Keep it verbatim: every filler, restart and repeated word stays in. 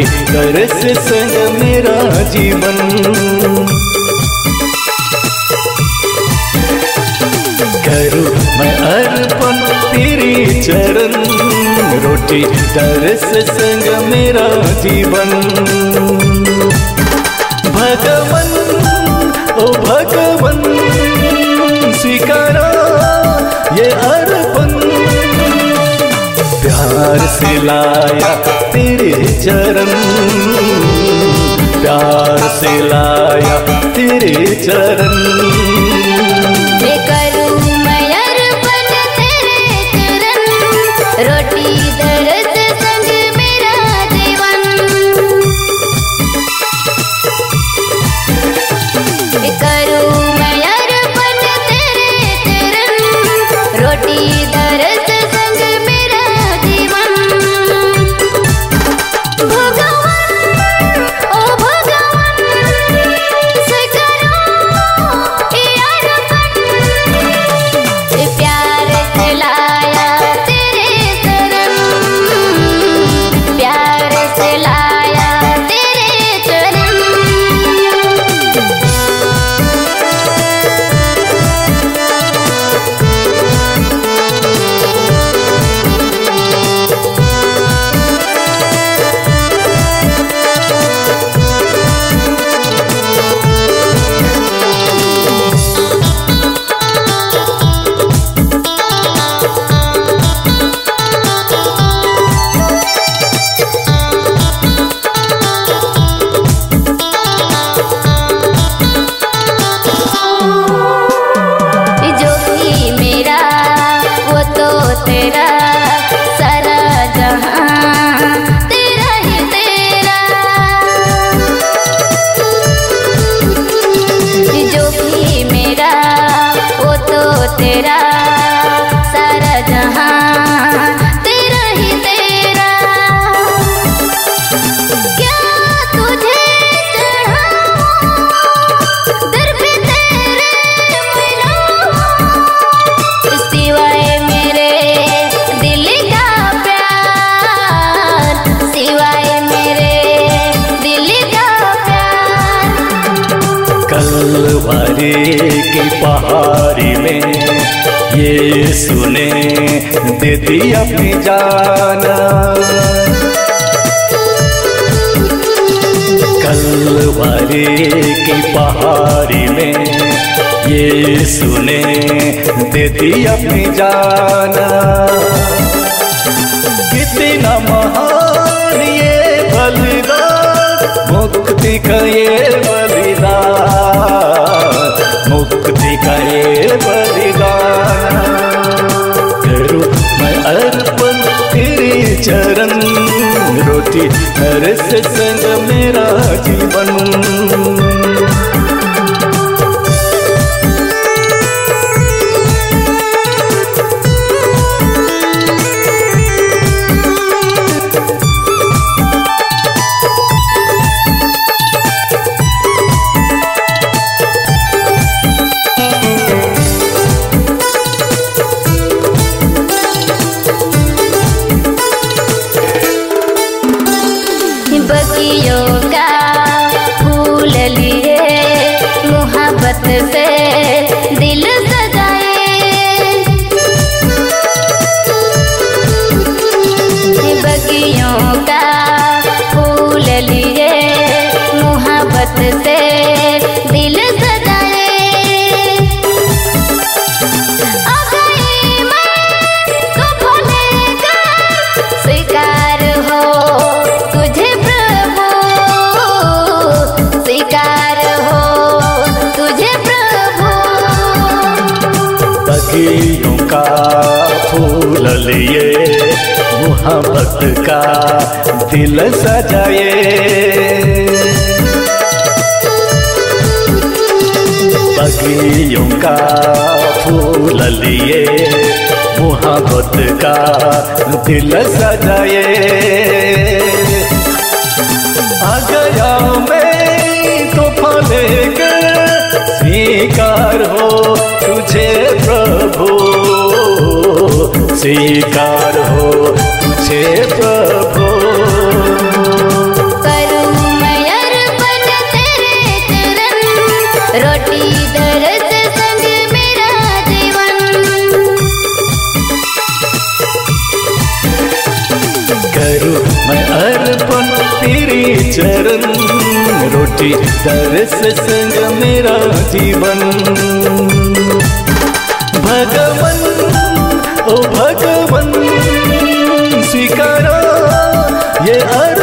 तरस संग मेरा जीवन। करूँ मैं अर्पण तेरे चरण, रोटी तरस संग मेरा जीवन। भगवन ओ भगवन स्वीकारा ये अर्पण, प्यार से लाया तेरे चरण, प्यार से लाया तेरे चरण। करूँ मैं अर्पण तेरे चरण, रोटी दर्द संग मेरा जीवन। करूँ मैं अर्पण तेरे चरण, रोटी दर्द संग मेरा जीवन। भगवान ओ भगवान स्वीकारो ये अर्पण, प्यार से लाया तेरे चरण, प्यार से लाया तेरे चरण। जो भी मेरा वो तो तेरा, सारा जहां तेरा ही तेरा। जो भी मेरा वो तो तेरा, सारा जहां तेरा ही तेरा। क्या तुझे चढ़ाऊं दर पे तेरे मिलाऊं, सिवाय मेरे दिल का प्यार, सिवाय मेरे दिल का प्यार। कलवरी की पहाड़ी में यीशु ने दे दी अपनी जान। कलवरी की पहाड़ी में यीशु ने दे दी अपनी जान। कितना महान ये बलिदान, मुक्ति का ये बलिदान, मुक्ति का ये बलिदान। करूँ मैं अर्पण तेरे चरण, रोटी तरस संग मेरा जीवन। बगियों का फूल लिए मोहब्बत से दिल सजाए। बगियों का फूल लिए मोहब्बत से दिल सजाए। आ गई मैं को लेकर, स्वीकार हो तुझे प्रभु, स्वीकार हो तुझे प्रभु। बगियों का फूल लिए मोहब्बत का दिल सजाए। बगियों का फूल लिए मोहब्बत का दिल सजाए। आ गया मैं तो फलेकर, स्वीकार हो तुझे प्रभु, स्वीकार हो तुझे प्रभु। कोटि दर्श संग मेरा जीवन। भगवन ओ भगवन स्वीकारा ये